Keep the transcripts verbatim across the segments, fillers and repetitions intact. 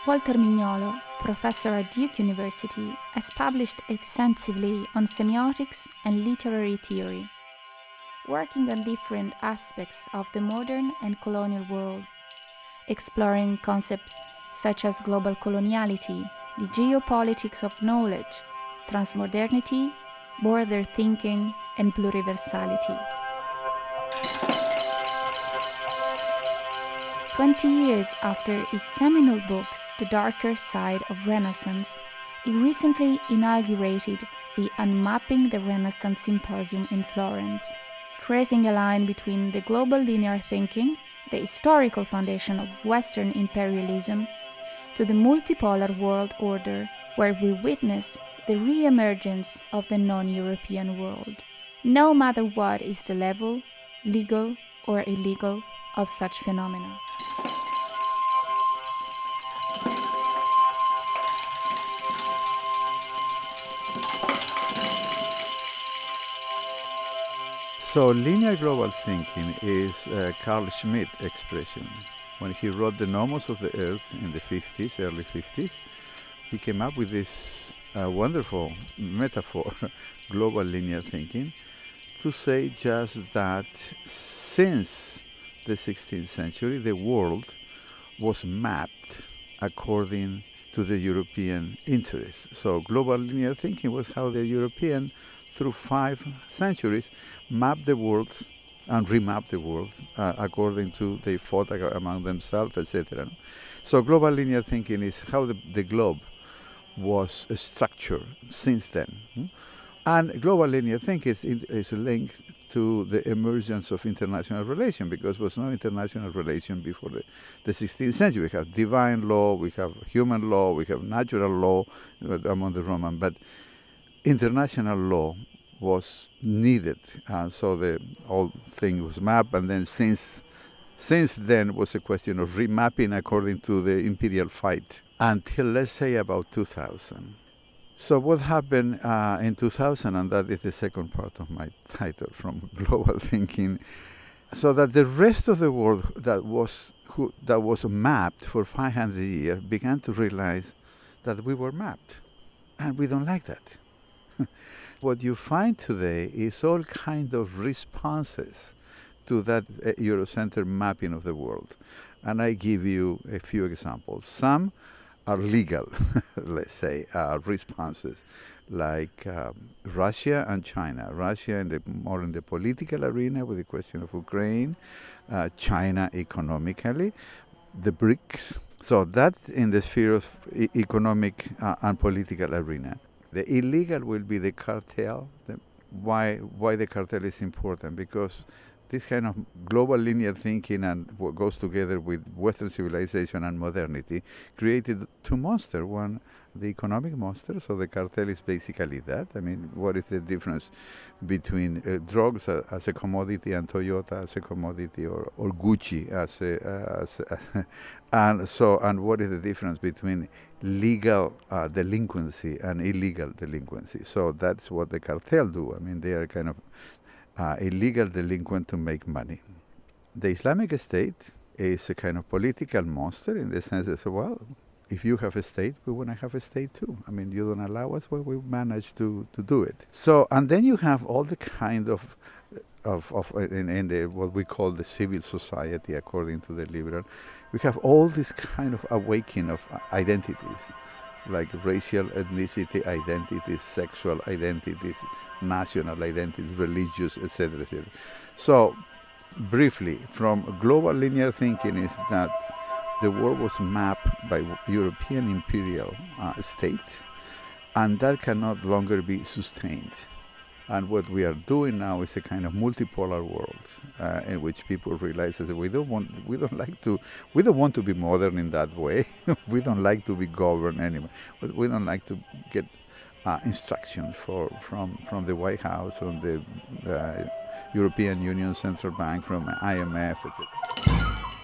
Walter Mignolo, professor at Duke University, has published extensively on semiotics and literary theory, working on different aspects of the modern and colonial world, exploring concepts such as global coloniality, the geopolitics of knowledge, transmodernity, border thinking, and pluriversality. Twenty years after his seminal book, The Darker Side of Renaissance, he recently inaugurated the Unmapping the Renaissance Symposium in Florence, tracing a line between the global linear thinking, the historical foundation of Western imperialism, to the multipolar world order, where we witness the re-emergence of the non-European world, no matter what is the level, legal or illegal, of such phenomena. So linear global thinking is a Carl Schmitt expression. When he wrote The Nomos of the Earth in the fifties, early fifties, he came up with this uh, wonderful metaphor, global linear thinking, to say just that since the sixteenth century, the world was mapped according to the European interests. So global linear thinking was how the European, through five centuries, mapped the world and remapped the world uh, according to they fought among themselves, et cetera. So global linear thinking is how the, the globe was structured since then. Hmm? And global linear thinking is, is linked to the emergence of international relation, because there was no international relation before the, the sixteenth century. We have divine law, we have human law, we have natural law among the Roman, but international law was needed, and so the whole thing was mapped. And then since since then was a question of remapping according to the imperial fight until, let's say, about two thousand. So what happened uh, in two thousand, and that is the second part of my title, From Global Thinking, so that the rest of the world that was who, that was mapped for five hundred years began to realize that we were mapped, and we don't like that. What you find today is all kind of responses to that uh, Eurocentric mapping of the world. And I give you a few examples. Some are legal, let's say, uh, responses, like um, Russia and China. Russia in the, more in the political arena with the question of Ukraine, uh, China economically, the BRICS. So that's in the sphere of e- economic uh, and political arena. The illegal will be the cartel. The, why why the cartel is important? Because this kind of global linear thinking and what goes together with Western civilization and modernity created two monsters. One, the economic monster, so the cartel is basically that. I mean, what is the difference between uh, drugs uh, as a commodity and Toyota as a commodity, or, or Gucci as a, uh, as a and so, and what is the difference between legal uh, delinquency and illegal delinquency? So that's what the cartel do. I mean, they are kind of uh, illegal delinquent to make money. The Islamic State is a kind of political monster in the sense that, well, if you have a state, we want to have a state too. I mean, you don't allow us, well, we manage to, to do it. So, and then you have all the kind of, of, of in, in the, what we call the civil society, according to the liberal, we have all this kind of awakening of identities, like racial ethnicity identities, sexual identities, national identities, religious, et cetera, et cetera. So, briefly, from global linear thinking is that the world was mapped by European imperial uh, states, and that cannot longer be sustained. And what we are doing now is a kind of multipolar world uh, in which people realize that we don't want, we don't like to, we don't want to be modern in that way. We don't like to be governed anymore. But we don't like to get uh, instructions for from from the White House, from the uh, European Union Central Bank, from I M F, et cetera.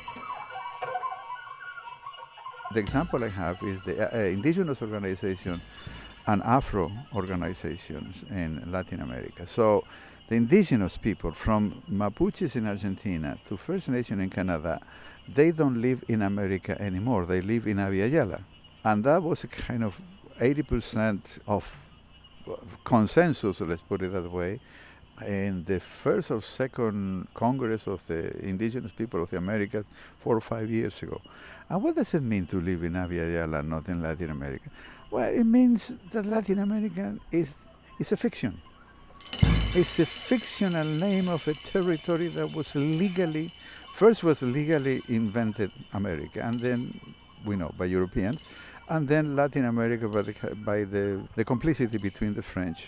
The example I have is the uh, indigenous organization and Afro organizations in Latin America. So the indigenous people, from Mapuches in Argentina to First Nation in Canada, they don't live in America anymore. They live in Abya Yala. And that was a kind of eighty percent of consensus, let's put it that way, in the first or second Congress of the Indigenous People of the Americas four or five years ago. And what does it mean to live in Abya Yala, not in Latin America? Well, it means that Latin America is, is a fiction. It's a fictional name of a territory that was legally, first was legally invented America, and then, we know, by Europeans, and then Latin America by the, by the, the complicity between the French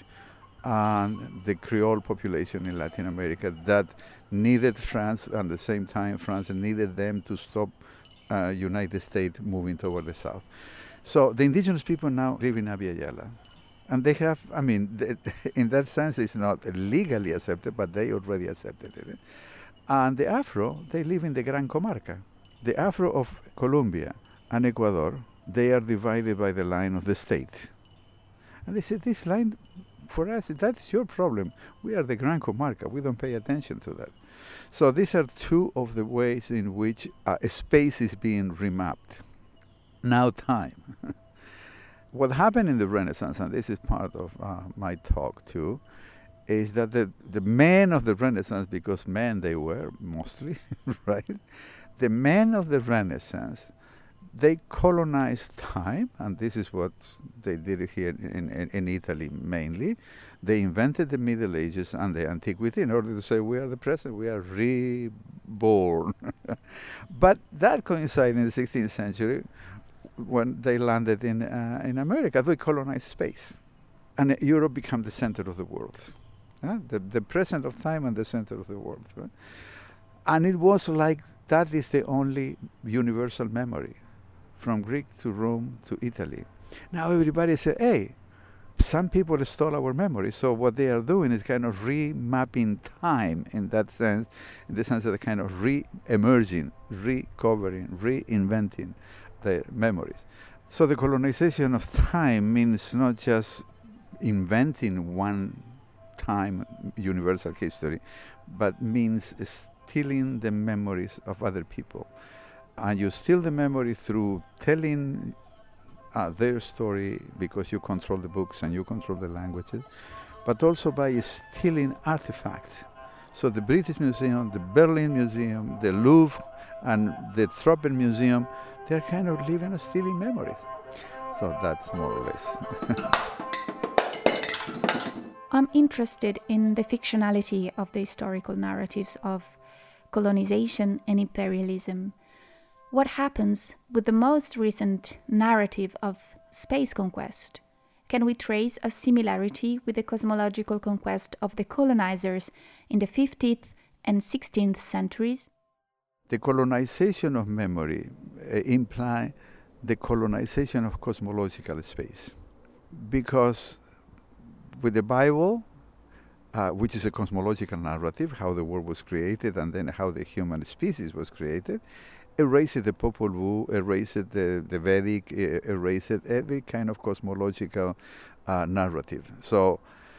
and the Creole population in Latin America that needed France, and at the same time France needed them to stop uh, United States moving toward the south. So the indigenous people now live in Abya Yala. And they have, I mean, th- in that sense it's not legally accepted, but they already accepted it. And the Afro, they live in the Gran Comarca. The Afro of Colombia and Ecuador, they are divided by the line of the state. And they said, this line, for us, that's your problem. We are the Gran Comarca. We don't pay attention to that. So these are two of the ways in which uh, a space is being remapped. Now time. What happened in the Renaissance, and this is part of uh, my talk too, is that the, the men of the Renaissance, because men they were mostly, right? The men of the Renaissance, they colonized time, and this is what they did here in, in, in Italy mainly. They invented the Middle Ages and the Antiquity in order to say we are the present, we are reborn. But that coincided in the sixteenth century when they landed in uh, in America. They colonized space, and Europe became the center of the world, uh, the the present of time and the center of the world. Right? And it was like that is the only universal memory, from Greek to Rome to Italy. Now everybody said, "Hey, some people stole our memory." So what they are doing is kind of remapping time in that sense, in the sense of the kind of re-emerging, recovering, reinventing their memories. So the colonization of time means not just inventing one time universal history, but means stealing the memories of other people. And you steal the memory through telling uh, their story, because you control the books and you control the languages, but also by stealing artifacts. So the British Museum, the Berlin Museum, the Louvre, and the Tropen Museum, they're kind of living and stealing memories. So that's more or less. I'm interested in the fictionality of the historical narratives of colonization and imperialism. What happens with the most recent narrative of space conquest? Can we trace a similarity with the cosmological conquest of the colonizers in the fifteenth and sixteenth centuries? The colonization of memory uh, implies the colonization of cosmological space. Because with the Bible, uh, which is a cosmological narrative, how the world was created and then how the human species was created, erased the Popol Vuh, erased the, the Vedic, uh, erased every kind of cosmological uh, narrative. So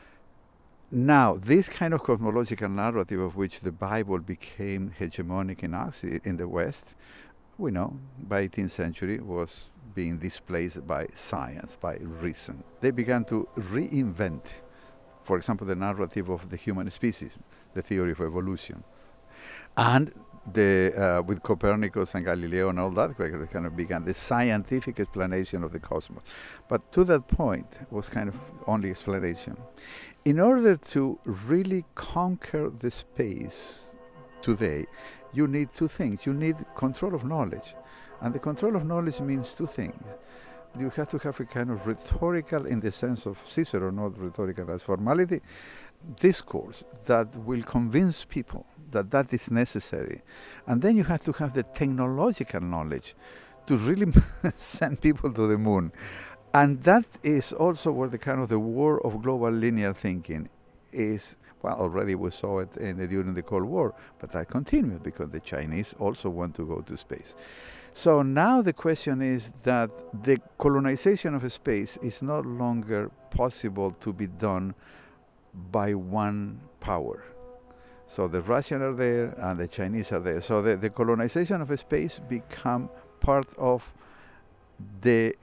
now, this kind of cosmological narrative of which the Bible became hegemonic in us, in the West, we know, by eighteenth century was being displaced by science, by reason. They began to reinvent, for example, the narrative of the human species, the theory of evolution. And the uh, with Copernicus and Galileo and all that, kind of began the scientific explanation of the cosmos. But to that point, it was kind of only explanation. In order to really conquer the space today, you need two things. You need control of knowledge. And the control of knowledge means two things. You have to have a kind of rhetorical, in the sense of Cicero, not rhetorical as formality, discourse that will convince people that that is necessary. And then you have to have the technological knowledge to really send people to the moon. And that is also where the kind of the war of global linear thinking is. Well, already we saw it in the, during the Cold War, but that continued because the Chinese also want to go to space. So now the question is that the colonization of space is no longer possible to be done by one power. So the Russians are there and the Chinese are there. So the, the colonization of space become part of the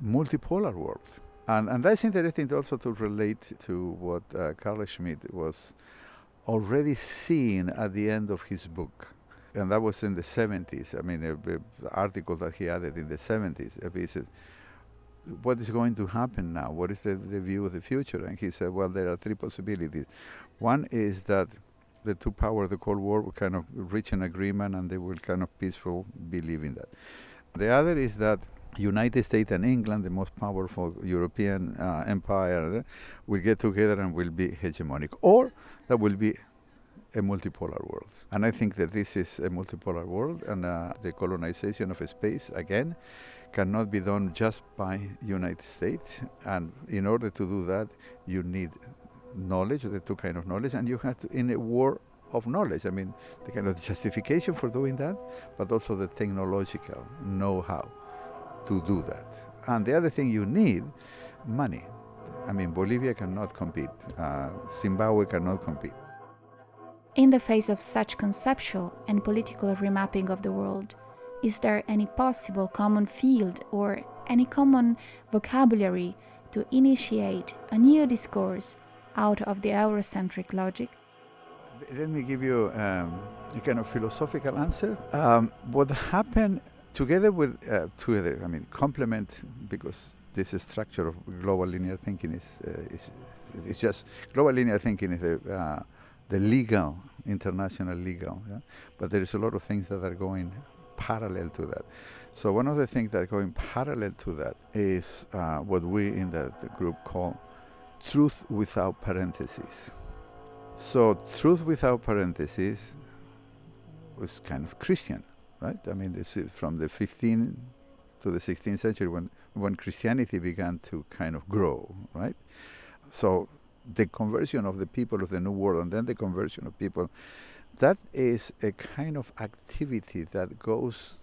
multipolar world. And, and that's interesting also to relate to what uh, Carl Schmitt was already seeing at the end of his book. And that was in the seventies. I mean, the article that he added in the seventies. He said, what is going to happen now? What is the, the view of the future? And he said, well, there are three possibilities. One is that the two powers of the Cold War will kind of reach an agreement and they will kind of peaceful believe in that. The other is that United States and England, the most powerful European uh, empire, will get together and will be hegemonic. Or that will be a multipolar world. And I think that this is a multipolar world, and uh, the colonization of space, again, cannot be done just by United States. And in order to do that, you need knowledge, the two kind of knowledge, and you have to, in a war of knowledge, I mean, the kind of justification for doing that, but also the technological know-how to do that. And the other thing you need, money. I mean, Bolivia cannot compete. Uh, Zimbabwe cannot compete. In the face of such conceptual and political remapping of the world, is there any possible common field or any common vocabulary to initiate a new discourse out of the Eurocentric logic? Let me give you um, a kind of philosophical answer. Um, what happened together with, uh, together, I mean, complement, because this structure of global linear thinking is, uh, is, is just, global linear thinking is a, uh, the legal, international legal, yeah? But there is a lot of things that are going parallel to that. So one of the things that are going parallel to that is uh, what we in the, the group call truth without parentheses. So truth without parentheses was kind of Christian, right? I mean, this is from the fifteenth to the sixteenth century when, when Christianity began to kind of grow, right? So the conversion of the people of the New World and then the conversion of people, that is a kind of activity that goes,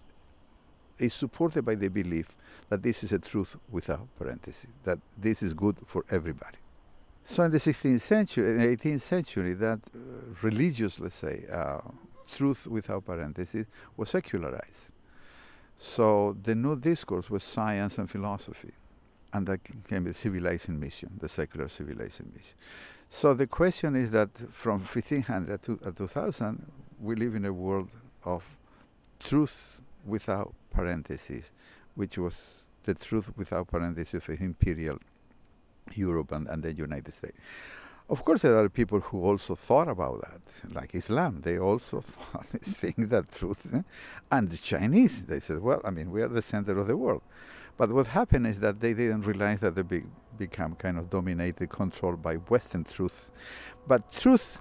is supported by the belief that this is a truth without parentheses, that this is good for everybody. So in the sixteenth century, in the eighteenth century, that uh, religious, let's say, uh, truth without parentheses was secularized. So the new discourse was science and philosophy. And that came the civilizing mission, the secular civilizing mission. So the question is that from fifteen hundred to uh, two thousand, we live in a world of truth without parentheses, which was the truth without parentheses of imperial Europe and, and the United States. Of course, there are people who also thought about that, like Islam. They also thought this thing, that truth. Eh? And the Chinese, they said, well, I mean, we are the center of the world. But what happened is that they didn't realize that they be, become kind of dominated, controlled by Western truth. But truth,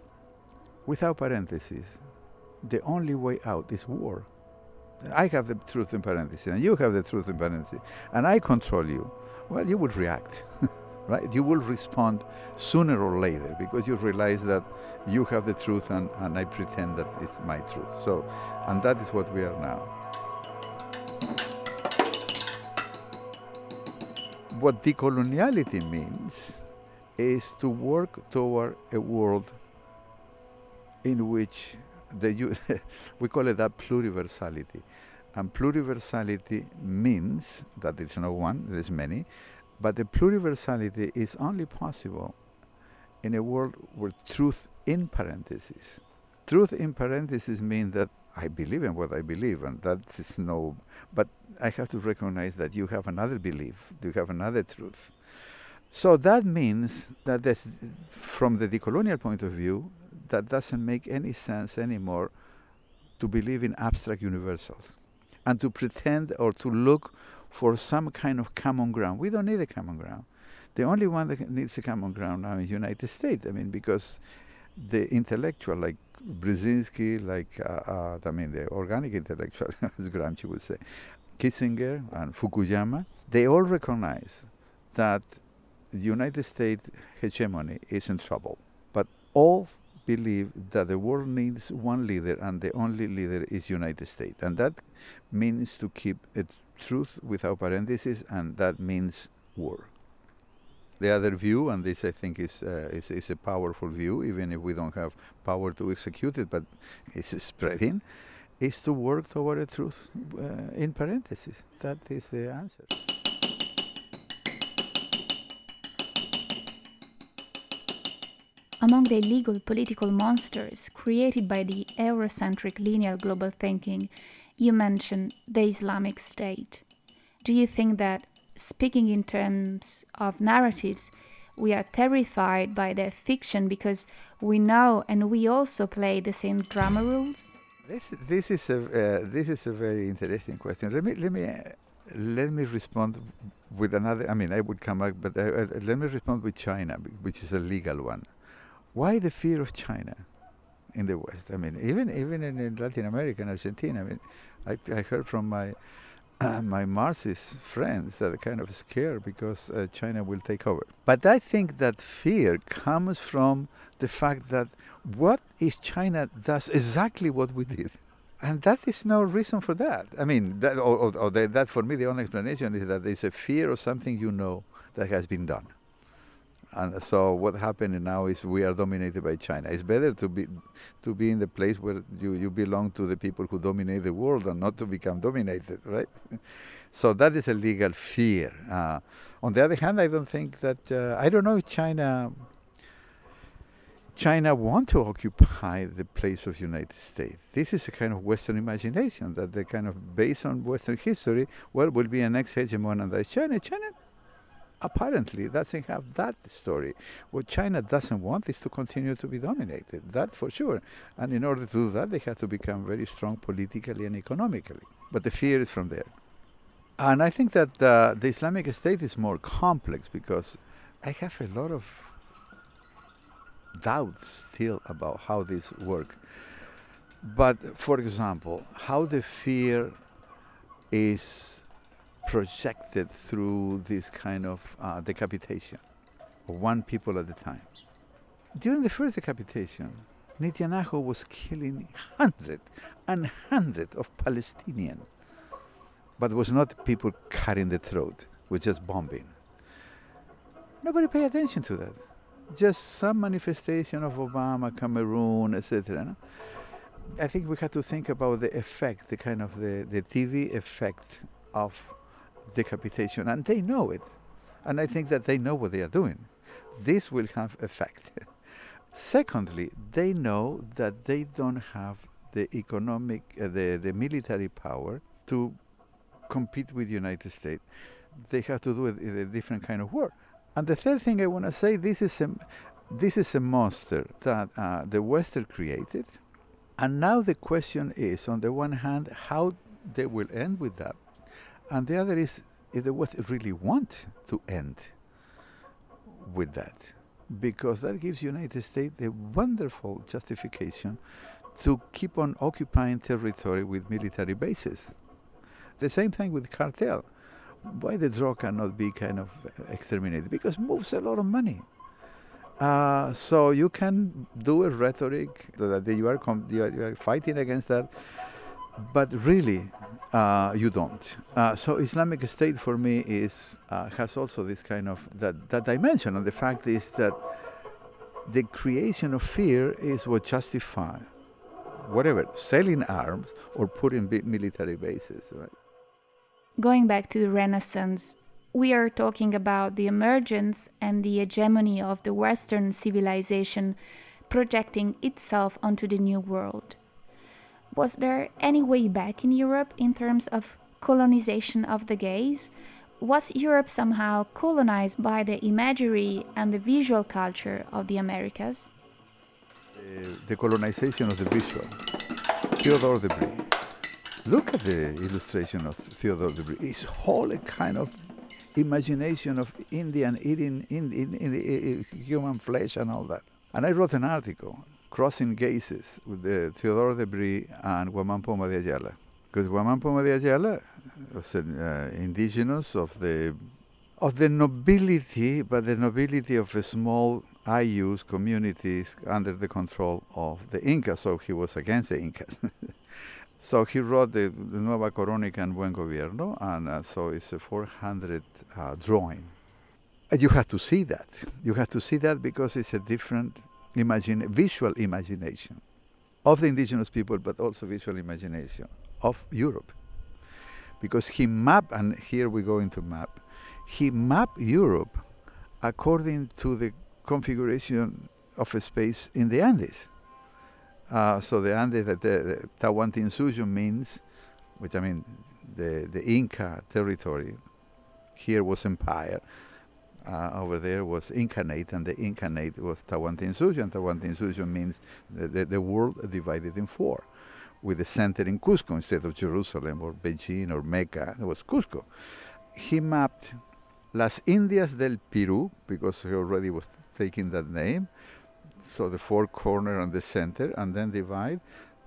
without parentheses, the only way out is war. I have the truth in parentheses, and you have the truth in parentheses, and I control you. Well, you will react, right? You will respond sooner or later because you realize that you have the truth and, and I pretend that it's my truth. So, and that is what we are now. What decoloniality means is to work toward a world in which the we call it that pluriversality. And pluriversality means that there's no one, there's many, but the pluriversality is only possible in a world where truth in parentheses. Truth in parentheses means that I believe in what I believe, and that is no, but I have to recognize that you have another belief, you have another truth. So that means that this, from the decolonial point of view, that doesn't make any sense anymore to believe in abstract universals and to pretend or to look for some kind of common ground. We don't need a common ground. The only one that needs a common ground now is the United States. I mean, because the intellectual, like Brzezinski, like, uh, uh, I mean, the organic intellectual, as Gramsci would say, Kissinger and Fukuyama, they all recognize that the United States hegemony is in trouble. But all believe that the world needs one leader, and the only leader is United States. And that means to keep a truth without parentheses, and that means war. The other view, and this I think is, uh, is, is a powerful view, even if we don't have power to execute it, but it's spreading, is to work toward a truth uh, in parentheses. That is the answer. Among the illegal political monsters created by the Eurocentric lineal global thinking, you mentioned the Islamic State. Do you think that, speaking in terms of narratives, we are terrified by their fiction because we know and we also play the same drama rules? This this is a uh, this is a very interesting question. Let me let me uh, let me respond with another. I mean, I would come back, but uh, uh, let me respond with China, which is a legal one. Why the fear of China in the West? I mean, even even in, in Latin America and Argentina. I mean, I, I heard from my uh, my Marxist friends that are kind of scared because uh, China will take over. But I think that fear comes from the fact that what if China does exactly what we did? And that is no reason for that. I mean, that, or, or, or the, that for me, the only explanation is that there's a fear of something you know that has been done. And so what happened now is we are dominated by China. It's better to be to be in the place where you, you belong to the people who dominate the world and not to become dominated, right? So that is a legal fear. Uh, on the other hand, I don't think that, uh, I don't know if China, China want to occupy the place of United States. This is a kind of Western imagination that they kind of, based on Western history, well, will be an ex-hegemon and that's China. China apparently doesn't have that story. What China doesn't want is to continue to be dominated, that for sure. And in order to do that, they have to become very strong politically and economically. But the fear is from there. And I think that uh, the Islamic State is more complex because I have a lot of doubts still about how this works. But for example, how the fear is projected through this kind of uh, decapitation of one people at a time. During the first decapitation, Netanyahu was killing hundreds and hundreds of Palestinians, but it was not people cutting the throat, it was just bombing. Nobody paid attention to that. Just some manifestation of Obama, Cameroon, et cetera. No? I think we have to think about the effect, the kind of the, the T V effect of decapitation, and they know it. And I think that they know what they are doing. This will have effect. Secondly, they know that they don't have the economic, uh, the, the military power to compete with the United States. They have to do it in a different kind of war. And the third thing I want to say, this is a, this is a monster that uh, the Western created. And now the question is, on the one hand, how they will end with that. And the other is, if the West really want to end with that. Because that gives the United States a wonderful justification to keep on occupying territory with military bases. The same thing with cartel. Why the drug cannot be kind of exterminated? Because it moves a lot of money. Uh, so you can do a rhetoric that you are, com- you are, you are fighting against that, but really uh, you don't. Uh, so Islamic State for me is uh, has also this kind of that, that dimension, and the fact is that the creation of fear is what justifies whatever, selling arms or putting big military bases, right? Going back to the Renaissance, we are talking about the emergence and the hegemony of the Western civilization projecting itself onto the New World. Was there any way back in Europe in terms of colonization of the gaze? Was Europe somehow colonized by the imagery and the visual culture of the Americas? Uh, the colonization of the visual. Theodore de Bry. Look at the illustration of Theodore de Bry. It's whole a kind of imagination of Indian eating in, in, in the, uh, human flesh and all that. And I wrote an article, Crossing Gazes, with the Theodore de Bry and Guamán Poma de Ayala. Because Guamán Poma de Ayala was an uh, indigenous of the of the nobility, but the nobility of a small Ayllus communities under the control of the Incas. So he was against the Incas. So he wrote the, the Nueva Crónica and Buen Gobierno, and uh, so it's a four hundred uh, drawing. And you have to see that. You have to see that because it's a different imagine, visual imagination of the indigenous people, but also visual imagination of Europe. Because he mapped, and here we go into map, he mapped Europe according to the configuration of a space in the Andes. Uh, so the Andes, the, the Tahuantinsuyo means, which I mean, the, the Inca territory. Here was empire. Uh, over there was Incanate, and the Incanate was Tahuantinsuyo, and Tahuantinsuyo means the, the, the world divided in four, with the center in Cusco instead of Jerusalem or Beijing or Mecca. It was Cusco. He mapped Las Indias del Perú, because he already was taking that name, so the four corner and the center, and then divide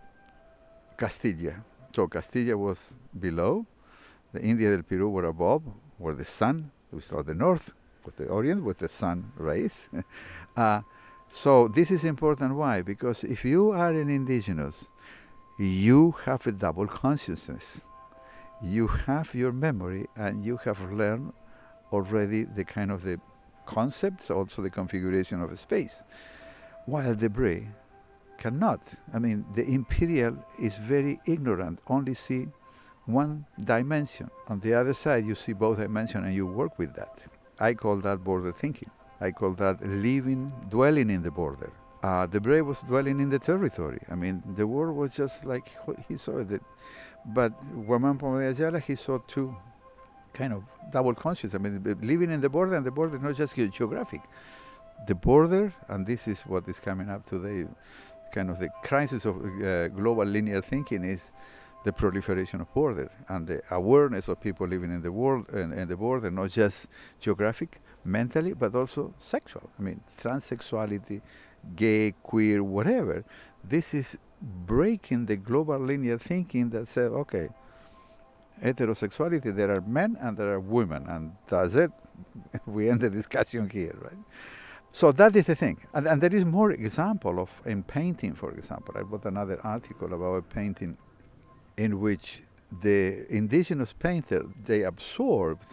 Castilla. So Castilla was below, the India del Perú were above, where the sun, we saw the north, with the Orient, with the sun rays. uh, so this is important. Why? Because if you are an indigenous, you have a double consciousness. You have your memory, and you have learned already the kind of the concepts, also the configuration of a space, while the Bray cannot. I mean, the imperial is very ignorant, only see one dimension. On the other side, you see both dimensions, and you work with that. I call that border thinking. I call that living, dwelling in the border. Uh, the Bray was dwelling in the territory. I mean, the world was just like he saw it. But Guamán Pombo de Ayala, he saw two kind of double conscious. I mean, living in the border, and the border is not just geographic. The border, and this is what is coming up today, kind of the crisis of uh, global linear thinking, is the proliferation of border and the awareness of people living in the world and, and the border, not just geographic, mentally, but also sexual. I mean, transsexuality, gay, queer, whatever. This is breaking the global linear thinking that said, okay, heterosexuality, there are men and there are women, and that's it. We end the discussion here, right? So that is the thing. And, and there is more example of, in painting, for example. I wrote another article about a painting in which the indigenous painter, they absorbed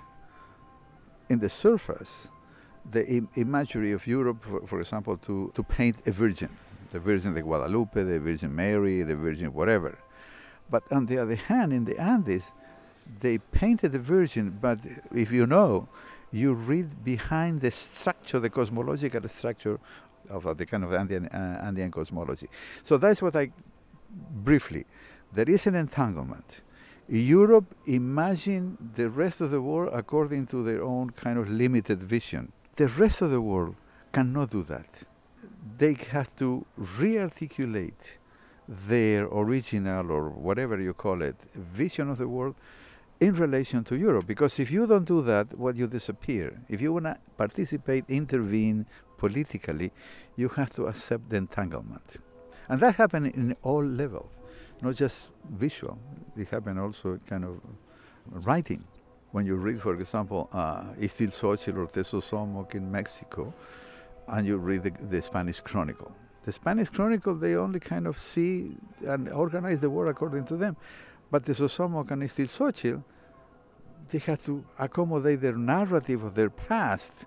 in the surface the Im- imagery of Europe, for, for example, to, to paint a virgin, the Virgin de Guadalupe, the Virgin Mary, the Virgin whatever. But on the other hand, in the Andes, they painted the Virgin, but if you know, you read behind the structure, the cosmological structure of uh, the kind of Andean, uh, Andean cosmology. So that's what I, briefly, there is an entanglement. Europe imagine the rest of the world according to their own kind of limited vision. The rest of the world cannot do that. They have to re-articulate their original, or whatever you call it, vision of the world in relation to Europe. Because if you don't do that, well, you disappear. If you want to participate, intervene politically, you have to accept the entanglement. And that happened in all levels, not just visual. It happened also kind of writing. When you read, for example, uh, Ixtlilxóchitl or Tezozomoc in Mexico, and you read the, the Spanish Chronicle. The Spanish Chronicle, they only kind of see and organize the world according to them. But the Tezozomoc and Ixtlilxóchitl, they had to accommodate their narrative of their past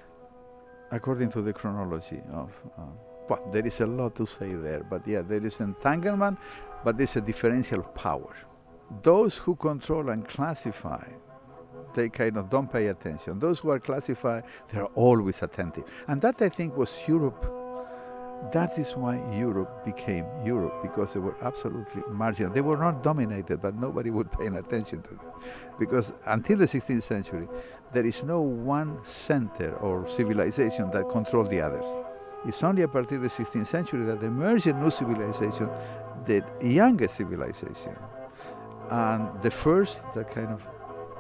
according to the chronology of... Uh, well, there is a lot to say there, but yeah, there is entanglement, but there's a differential of power. Those who control and classify, they kind of don't pay attention. Those who are classified, they're always attentive. And that, I think, was Europe. That is why Europe became Europe, because they were absolutely marginal. They were not dominated, but nobody would pay attention to them. Because until the sixteenth century, there is no one center or civilization that controlled the others. It's only a partir of the sixteenth century that emerged a new civilization, the youngest civilization, and the first that kind of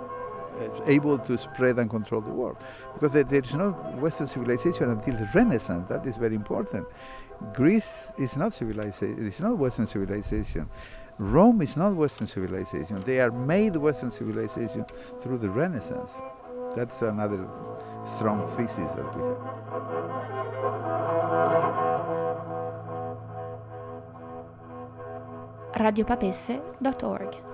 able to spread and control the world. Because there, there is no Western civilization until the Renaissance. That is very important. Greece is not civilization. It is not Western civilization. Rome is not Western civilization. They are made Western civilization through the Renaissance. That's another strong thesis that we have. radiopapesse dot org